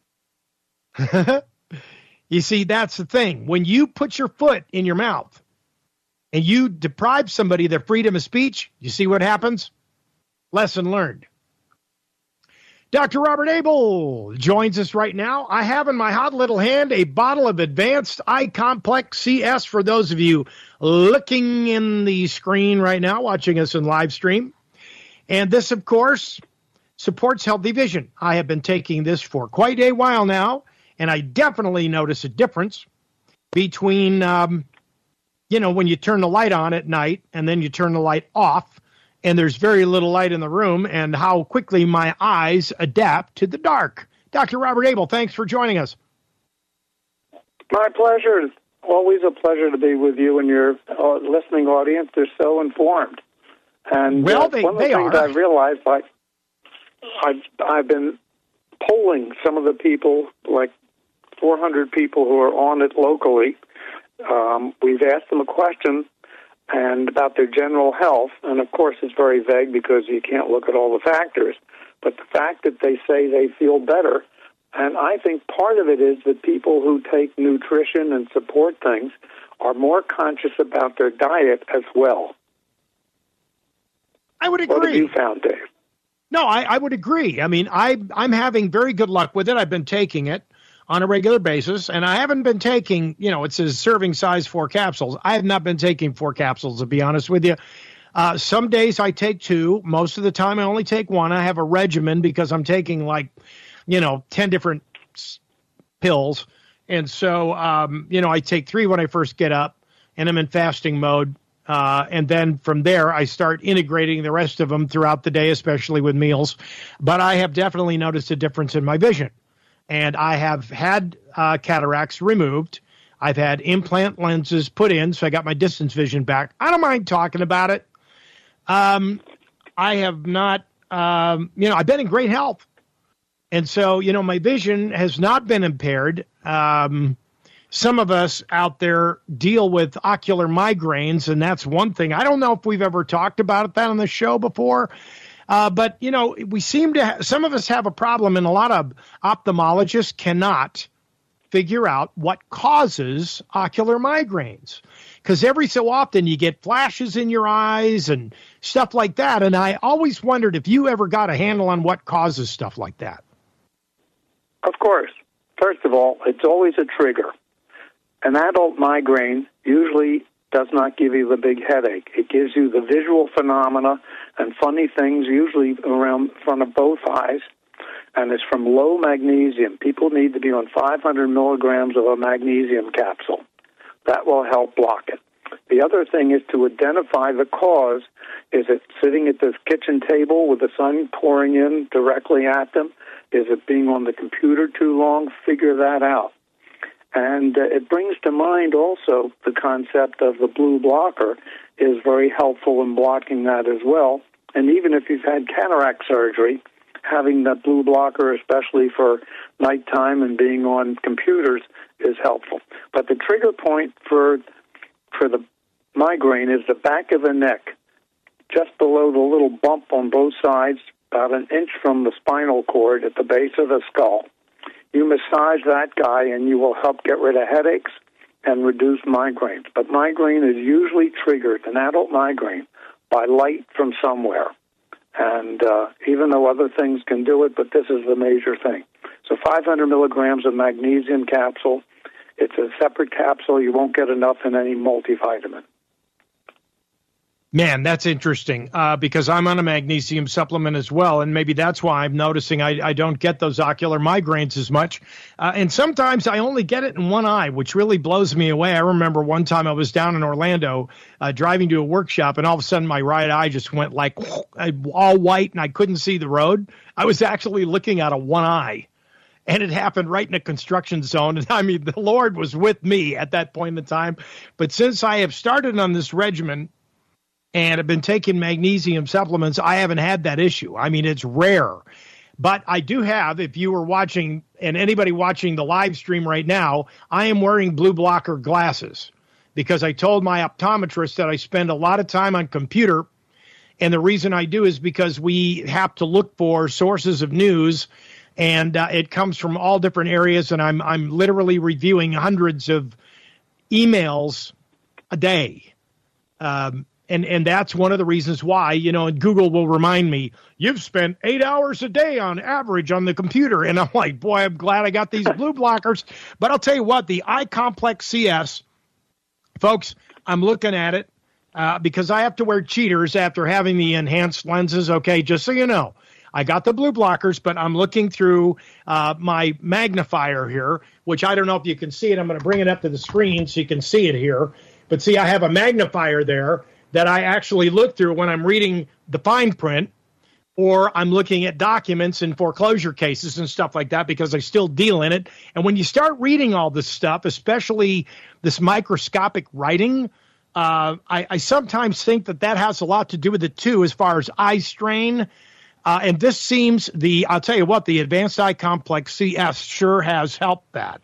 You see, that's the thing. When you put your foot in your mouth and you deprive somebody of their freedom of speech, you see what happens? Lesson learned. Doctor Robert Abel joins us right now. I have in my hot little hand a bottle of Advanced Eye Complex C S for those of you looking in the screen right now, watching us in live stream. And this, of course, supports healthy vision. I have been taking this for quite a while now, and I definitely notice a difference between, um, you know, when you turn the light on at night and then you turn the light off, and there's very little light in the room, and how quickly my eyes adapt to the dark. Doctor Robert Abel, thanks for joining us. My pleasure. It's always a pleasure to be with you and your uh, listening audience. They're so informed. And well, uh, they, one of the they things are. I've realized, like, I've, I've been polling some of the people, like four hundred people who are on it locally. Um, we've asked them a question and about their general health, and of course it's very vague because you can't look at all the factors, but the fact that they say they feel better, and I think part of it is that people who take nutrition and support things are more conscious about their diet as well. I would agree. What have you found, Dave? No, I, I would agree. I mean, I, I'm having very good luck with it. I've been taking it on a regular basis, and I haven't been taking, you know, it says serving size four capsules. I have not been taking four capsules, to be honest with you. Uh, some days I take two. Most of the time I only take one. I have a regimen because I'm taking like, you know, ten different pills. And so, um, you know, I take three when I first get up, and I'm in fasting mode. Uh, and then from there, I start integrating the rest of them throughout the day, especially with meals. But I have definitely noticed a difference in my vision. And I have had uh, cataracts removed. I've had implant lenses put in, so I got my distance vision back. I don't mind talking about it. Um, I have not, um, you know, I've been in great health. And so, you know, my vision has not been impaired. Um, some of us out there deal with ocular migraines, and that's one thing. I don't know if we've ever talked about that on the show before. Uh, but, you know, we seem to have, some of us have a problem, and a lot of ophthalmologists cannot figure out what causes ocular migraines. Because every so often you get flashes in your eyes and stuff like that. And I always wondered if you ever got a handle on what causes stuff like that. Of course. First of all, it's always a trigger. An adult migraine usually does not give you the big headache. It gives you the visual phenomena and funny things, usually around in front of both eyes, and it's from low magnesium. People need to be on five hundred milligrams of a magnesium capsule. That will help block it. The other thing is to identify the cause. Is it sitting at this kitchen table with the sun pouring in directly at them? Is it being on the computer too long? Figure that out. And uh, it brings to mind also the concept of the blue blocker is very helpful in blocking that as well. And even if you've had cataract surgery, having that blue blocker, especially for nighttime and being on computers, is helpful. But the trigger point for for the migraine is the back of the neck, just below the little bump on both sides, about an inch from the spinal cord at the base of the skull. You massage that guy, and you will help get rid of headaches and reduce migraines. But migraine is usually triggered, an adult migraine, by light from somewhere. And uh, even though other things can do it, but this is the major thing. So five hundred milligrams of magnesium capsule. It's a separate capsule. You won't get enough in any multivitamin. Man, that's interesting uh, because I'm on a magnesium supplement as well, and maybe that's why I'm noticing I, I don't get those ocular migraines as much. Uh, and sometimes I only get it in one eye, which really blows me away. I remember one time I was down in Orlando uh, driving to a workshop, and all of a sudden my right eye just went like all white, and I couldn't see the road. I was actually looking out of one eye, and it happened right in a construction zone. And I mean, the Lord was with me at that point in time. But since I have started on this regimen, and have been taking magnesium supplements, I haven't had that issue. I mean, it's rare. But I do have, if you were watching, and anybody watching the live stream right now, I am wearing blue blocker glasses because I told my optometrist that I spend a lot of time on computer. And the reason I do is because we have to look for sources of news, and uh, it comes from all different areas. And I'm I'm literally reviewing hundreds of emails a day. Um And and that's one of the reasons why, you know, and Google will remind me, you've spent eight hours a day on average on the computer. And I'm like, boy, I'm glad I got these blue blockers. But I'll tell you what, the Eye Complex C S, folks, I'm looking at it uh, because I have to wear cheaters after having the enhanced lenses. Okay, just so you know. I got the blue blockers, but I'm looking through uh, my magnifier here, which I don't know if you can see it. I'm going to bring it up to the screen so you can see it here. But see, I have a magnifier there that I actually look through when I'm reading the fine print, or I'm looking at documents and foreclosure cases and stuff like that because I still deal in it. And when you start reading all this stuff, especially this microscopic writing, uh, I, I sometimes think that that has a lot to do with it too, as far as eye strain. Uh, and this seems the, I'll tell you what, the Advanced Eye Complex C S sure has helped that.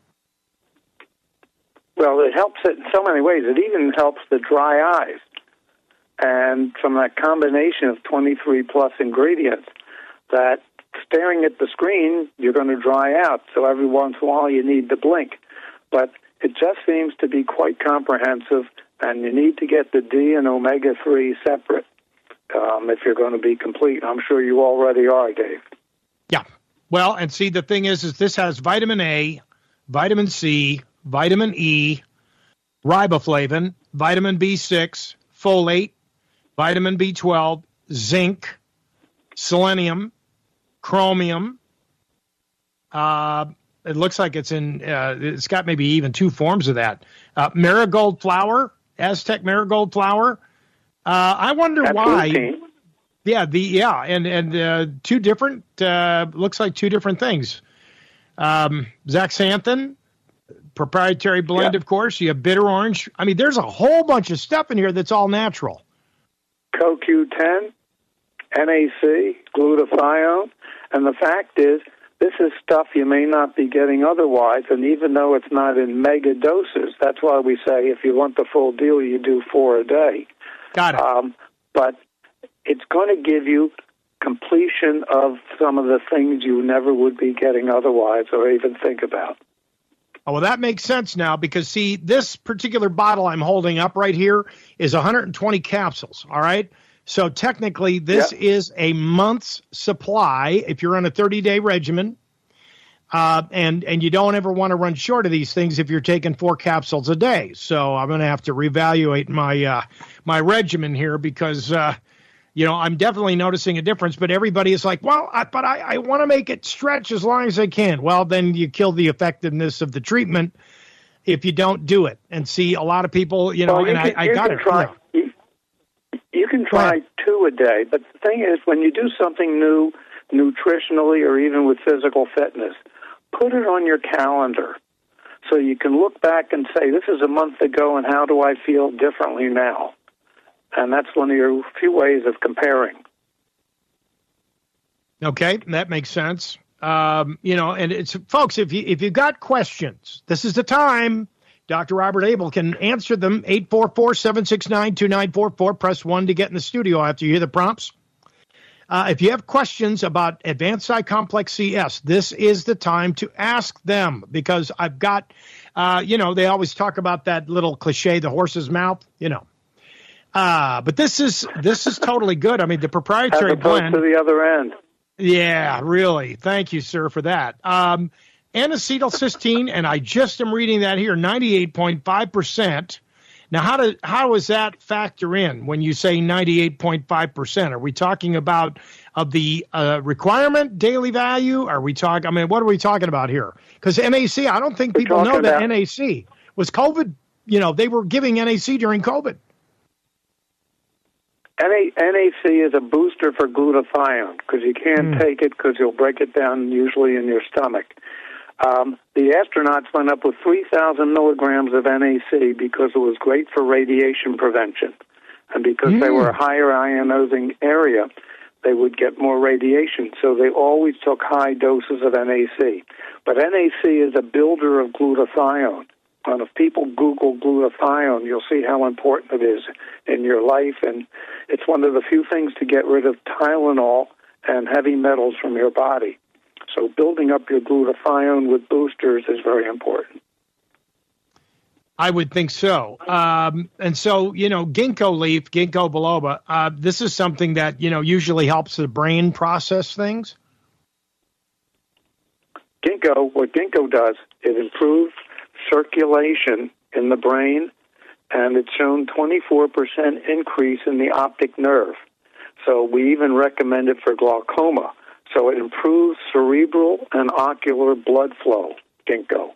Well, it helps it in so many ways. It even helps the dry eyes. And from that combination of twenty-three plus ingredients, that staring at the screen, you're going to dry out. So every once in a while you need to blink. But it just seems to be quite comprehensive, and you need to get the D and omega three separate. Um, if you're going to be complete. I'm sure you already are, Dave. Yeah. Well, and see, the thing is, is this has vitamin A, vitamin C, vitamin E, riboflavin, vitamin B six, folate, vitamin B twelve, zinc, selenium, chromium. Uh, it looks like it's in, uh, it's got maybe even two forms of that. Uh, marigold flower, Aztec marigold flower. Uh, I wonder That's why. routine. Yeah, the yeah, and and uh, two different uh, looks like two different things. Um, Zaxanthin, proprietary blend, yeah. of course. You have bitter orange. I mean, there's a whole bunch of stuff in here that's all natural. C O Q ten, N A C, glutathione, and the fact is, this is stuff you may not be getting otherwise. And even though it's not in mega doses, that's why we say if you want the full deal, you do four a day. Got it. Um, but it's going to give you completion of some of the things you never would be getting otherwise or even think about. Oh, well, that makes sense now because, see, this particular bottle I'm holding up right here is one hundred twenty capsules, all right? So technically this yep. is a month's supply if you're on a thirty-day regimen. Uh, and, and you don't ever want to run short of these things if you're taking four capsules a day. So I'm going to have to reevaluate my uh, my regimen here because, uh, you know, I'm definitely noticing a difference. But everybody is like, well, I, but I, I want to make it stretch as long as I can. Well, then you kill the effectiveness of the treatment if you don't do it. And see, a lot of people, you know, well, you and can, I, I got it. Try, you, you can try two a day. But the thing is, when you do something new, nutritionally or even with physical fitness, put it on your calendar so you can look back and say, this is a month ago, and how do I feel differently now? And that's one of your few ways of comparing. Okay, that makes sense. Um, you know, and it's folks, if you if you've got questions, this is the time. Doctor Robert Abel can answer them. eight four four, seven six nine, two nine four four. Press one to get in the studio after you hear the prompts. Uh, if you have questions about Advanced Eye Complex C S, this is the time to ask them because I've got, uh, you know, they always talk about that little cliche, the horse's mouth, you know. Uh, but this is this is totally good. I mean, the proprietary As opposed blend. to the other end. Yeah, really. Thank you, sir, for that. Um, N-acetylcysteine, and I just am reading that here, ninety-eight point five percent. Now, how do, how does that factor in when you say ninety-eight point five percent? Are we talking about of the uh, requirement daily value? Are we talking, I mean, what are we talking about here? Because N A C, I don't think people know that N A C was COVID, you know, they were giving N A C during COVID. N A C is a booster for glutathione because you can't mm. take it because you'll break it down usually in your stomach. Um, the astronauts went up with three thousand milligrams of N A C because it was great for radiation prevention. And because mm. they were a higher ionizing area, they would get more radiation. So they always took high doses of N A C. But N A C is a builder of glutathione. And if people Google glutathione, you'll see how important it is in your life. And it's one of the few things to get rid of Tylenol and heavy metals from your body. So building up your glutathione with boosters is very important. I would think so. Um, and so, you know, ginkgo leaf, ginkgo biloba, uh, this is something that, you know, usually helps the brain process things. Ginkgo, what ginkgo does, it improves circulation in the brain, and it's shown twenty-four percent increase in the optic nerve. So we even recommend it for glaucoma. So it improves cerebral and ocular blood flow, ginkgo.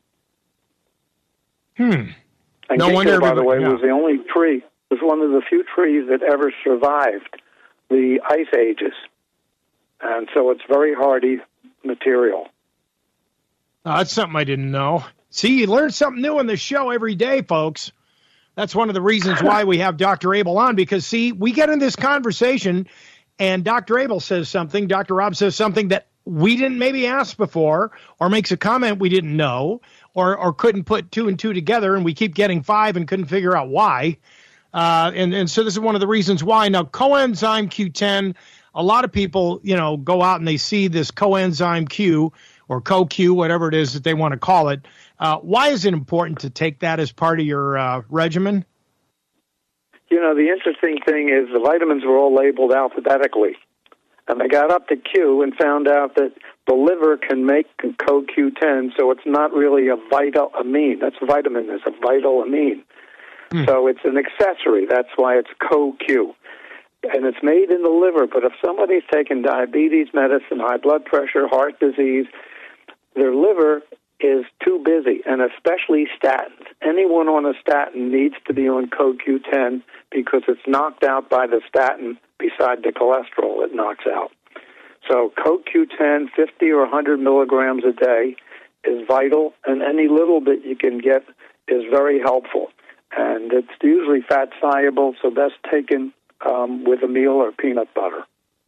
Hmm. And no ginkgo, wonder by the way, yeah. was the only tree, was one of the few trees that ever survived the ice ages. And so it's very hardy material. Oh, that's something I didn't know. See, you learn something new on the show every day, folks. That's one of the reasons why we have Doctor Abel on, because, see, we get in this conversation, and Doctor Abel says something, Doctor Rob says something that we didn't maybe ask before, or makes a comment we didn't know, or, or couldn't put two and two together, and we keep getting five and couldn't figure out why. Uh, and, and so this is one of the reasons why. Now, coenzyme Q ten, a lot of people, you know, go out and they see this coenzyme Q, or C O Q, whatever it is that they want to call it. Uh, why is it important to take that as part of your uh, regimen? You know, the interesting thing is the vitamins were all labeled alphabetically. And they got up to Q and found out that the liver can make C O Q ten, so it's not really a vital amine. That's a vitamin, it's a vital amine. Mm. So it's an accessory. That's why it's C O Q. And it's made in the liver. But if somebody's taking diabetes medicine, high blood pressure, heart disease, their liver is too busy, and especially statins. Anyone on a statin needs to be on C O Q ten because it's knocked out by the statin beside the cholesterol it knocks out. So C O Q ten, fifty or one hundred milligrams a day is vital, and any little bit you can get is very helpful. And it's usually fat-soluble, so best taken um, with a meal or peanut butter.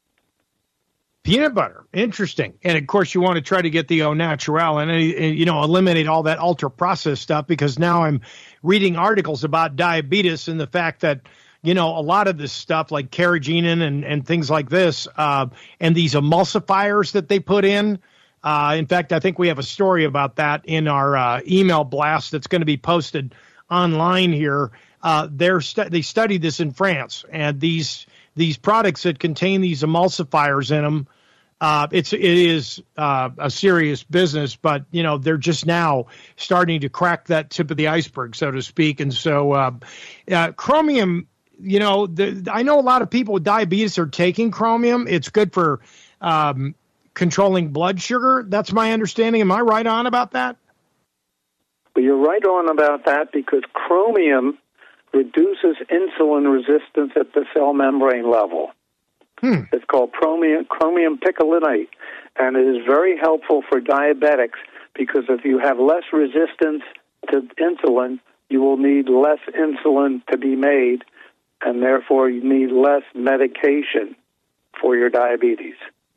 Peanut butter, interesting. And of course, you want to try to get the au naturel and, you know, eliminate all that ultra-processed stuff, because now I'm reading articles about diabetes and the fact that, you know, a lot of this stuff like carrageenan and, and things like this, uh, and these emulsifiers that they put in. Uh, in fact, I think we have a story about that in our uh, email blast that's going to be posted online here. Uh, they're stu- they studied this in France, and these these products that contain these emulsifiers in them, uh, it's it is uh, a serious business. But you know, they're just now starting to crack that tip of the iceberg, so to speak. And so, uh, uh, chromium. You know, the, I know a lot of people with diabetes are taking chromium. It's good for um, controlling blood sugar. That's my understanding. Am I right on about that? Well, you're right on about that, because chromium reduces insulin resistance at the cell membrane level. Hmm. It's called chromium, chromium picolinate, and it is very helpful for diabetics, because if you have less resistance to insulin, you will need less insulin to be made, and therefore you need less medication for your diabetes.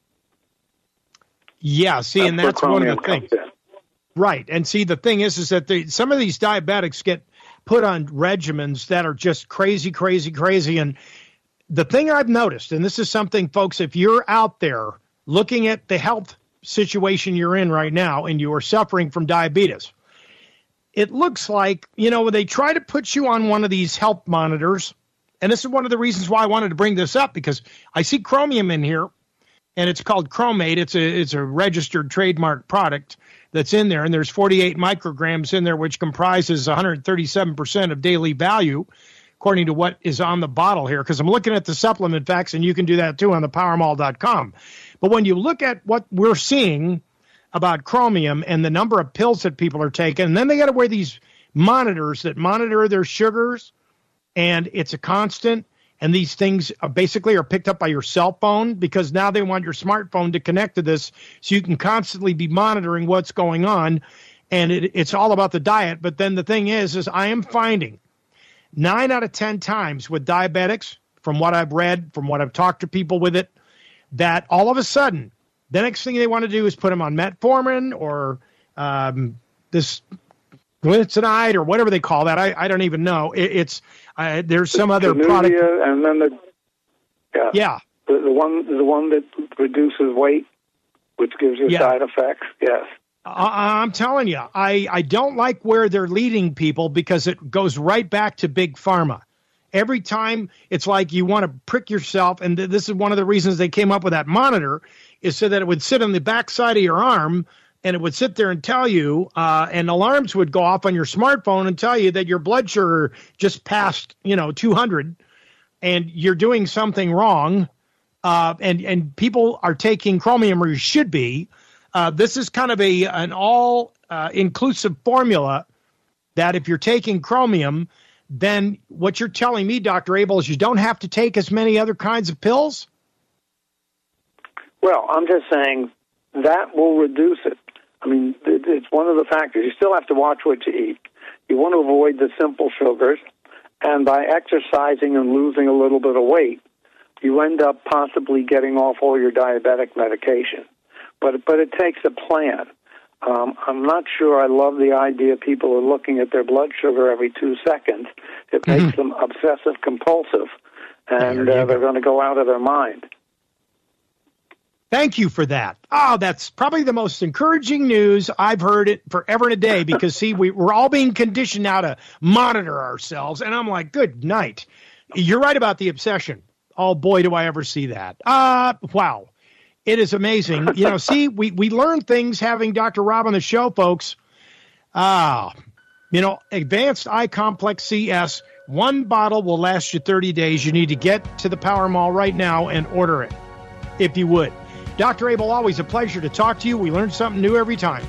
Yeah, see, that's and that's one of the things. In. Right, and see, the thing is, is that the, some of these diabetics get put on regimens that are just crazy, crazy, crazy. And the thing I've noticed, and this is something, folks, if you're out there looking at the health situation you're in right now and you are suffering from diabetes, it looks like, you know, they try to put you on one of these health monitors. And this is one of the reasons why I wanted to bring this up, because I see chromium in here, and it's called Chromate. It's a it's a registered trademark product that's in there, and there's forty-eight micrograms in there, which comprises one hundred thirty-seven percent of daily value, according to what is on the bottle here, because I'm looking at the supplement facts, and you can do that too on the power mall dot com. But when you look at what we're seeing about chromium and the number of pills that people are taking, and then they got to wear these monitors that monitor their sugars, and it's a constant. And these things are basically are picked up by your cell phone, because now they want your smartphone to connect to this so you can constantly be monitoring what's going on. And it, it's all about the diet. But then the thing is, is I am finding nine out of ten times with diabetics, from what I've read, from what I've talked to people with it, that all of a sudden, the next thing they want to do is put them on metformin or um, this glycinide or whatever they call that. I, I don't even know. It, it's uh, there's some the other Januvia, product. And then the yeah, yeah. The, the one the one that reduces weight, which gives you yeah. side effects. Yes. I, I'm telling you, I, I don't like where they're leading people because it goes right back to big pharma. Every time it's like you want to prick yourself, and th- this is one of the reasons they came up with that monitor, is so that it would sit on the back side of your arm, and it would sit there and tell you, uh, and alarms would go off on your smartphone and tell you that your blood sugar just passed, you know, two hundred, and you're doing something wrong, uh, and, and people are taking chromium, or you should be. Uh, this is kind of a an all-inclusive uh, formula that if you're taking chromium, then what you're telling me, Doctor Abel, is you don't have to take as many other kinds of pills? Well, I'm just saying that will reduce it. I mean, it's one of the factors. You still have to watch what you eat. You want to avoid the simple sugars, and by exercising and losing a little bit of weight, you end up possibly getting off all your diabetic medication. But but it takes a plan. Um, I'm not sure I love the idea people are looking at their blood sugar every two seconds. It mm-hmm. makes them obsessive compulsive, and uh, they're going to go out of their mind. Thank you for that. Oh, that's probably the most encouraging news I've heard it forever and a day, because, see, we, we're all being conditioned now to monitor ourselves, and I'm like, good night. You're right about the obsession. Oh, boy, do I ever see that. Uh, wow. It is amazing. You know, see, we, we learn things having Doctor Rob on the show, folks. Ah, you know, Advanced Eye Complex C S, one bottle will last you thirty days. You need to get to the Power Mall right now and order it, if you would. Doctor Abel, always a pleasure to talk to you. We learn something new every time.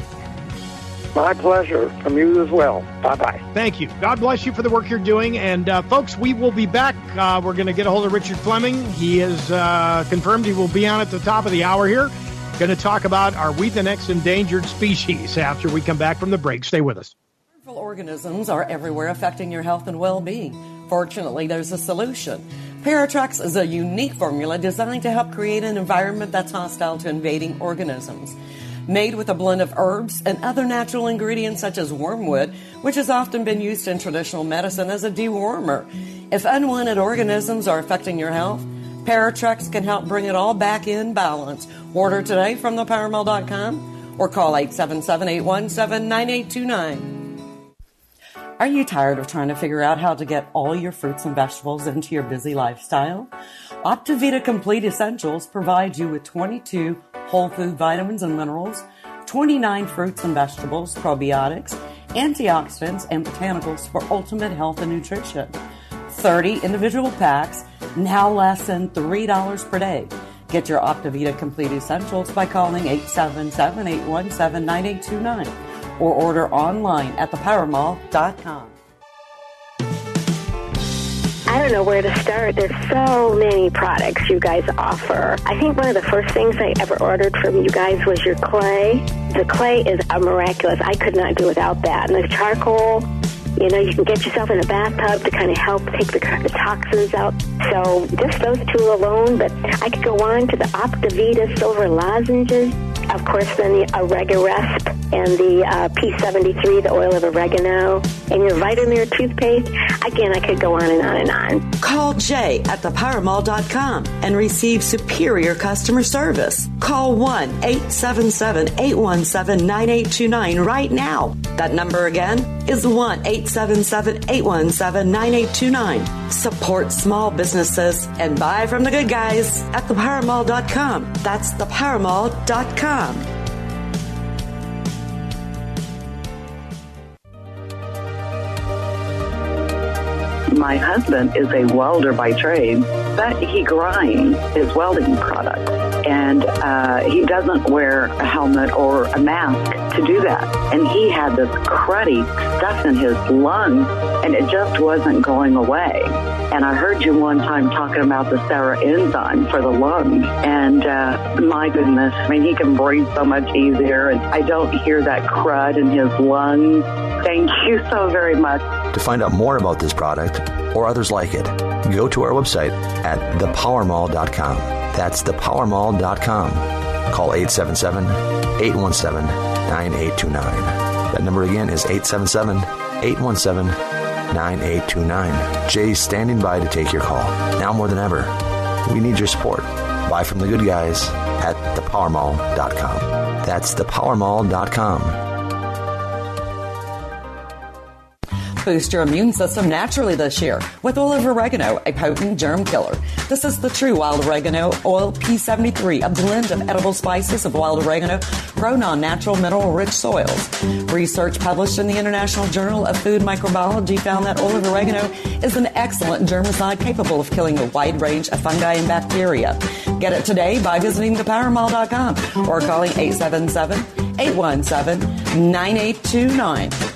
My pleasure. From you as well. Bye-bye. Thank you. God bless you for the work you're doing. And, uh, folks, we will be back. Uh, we're going to get a hold of Richard Fleming. He has uh, confirmed he will be on at the top of the hour here. Going to talk about, are we the next endangered species, after we come back from the break. Stay with us. Harmful organisms are everywhere, affecting your health and well-being. Fortunately, there's a solution. Paratrex is a unique formula designed to help create an environment that's hostile to invading organisms. Made with a blend of herbs and other natural ingredients such as wormwood, which has often been used in traditional medicine as a dewormer. If unwanted organisms are affecting your health, Paratrex can help bring it all back in balance. Order today from the power mall dot com or call eight seven seven, eight one seven, nine eight two nine. Are you tired of trying to figure out how to get all your fruits and vegetables into your busy lifestyle? Optivita Complete Essentials provides you with twenty-two whole food vitamins and minerals, twenty-nine fruits and vegetables, probiotics, antioxidants, and botanicals for ultimate health and nutrition. thirty individual packs, now less than three dollars per day. Get your Optivita Complete Essentials by calling eight seven seven, eight one seven, nine eight two nine or order online at the power mall dot com. I don't know where to start. There's so many products you guys offer. I think one of the first things I ever ordered from you guys was your clay. The clay is a miraculous. I could not do without that. And the charcoal, you know, you can get yourself in a bathtub to kind of help take the, the toxins out. So just those two alone, but I could go on to the Optivita Silver Lozenges. Of course, then the Oregaresp and the uh, P seventy-three, the oil of oregano, and your Vitamir toothpaste. Again, I could go on and on and on. Call Jay at the power mall dot com and receive superior customer service. Call one eight seven seven, eight one seven, nine eight two nine right now. That number again is one eight seven seven, eight one seven, nine eight two nine. Support small businesses and buy from the good guys at the power mall dot com. That's the power mall dot com. My husband is a welder by trade, but he grinds his welding product. And uh, he doesn't wear a helmet or a mask to do that. And he had this cruddy stuff in his lungs, and it just wasn't going away. And I heard you one time talking about the Sarah enzyme for the lungs. And uh, my goodness, I mean, he can breathe so much easier, and I don't hear that crud in his lungs. Thank you so very much. To find out more about this product or others like it, go to our website at the power mall dot com. That's the power mall dot com. Call eight seven seven, eight one seven, nine eight two nine. That number again is eight seven seven, eight one seven, nine eight two nine. Jay's standing by to take your call. Now more than ever, we need your support. Buy from the good guys at the power mall dot com. That's the power mall dot com. Boost your immune system naturally this year with oil of oregano, a potent germ killer. This is the true wild oregano oil P seventy-three, a blend of edible spices of wild oregano grown on natural mineral-rich soils. Research published in the International Journal of Food Microbiology found that oil of oregano is an excellent germicide capable of killing a wide range of fungi and bacteria. Get it today by visiting the power mall dot com or calling eight seven seven, eight one seven, nine eight two nine.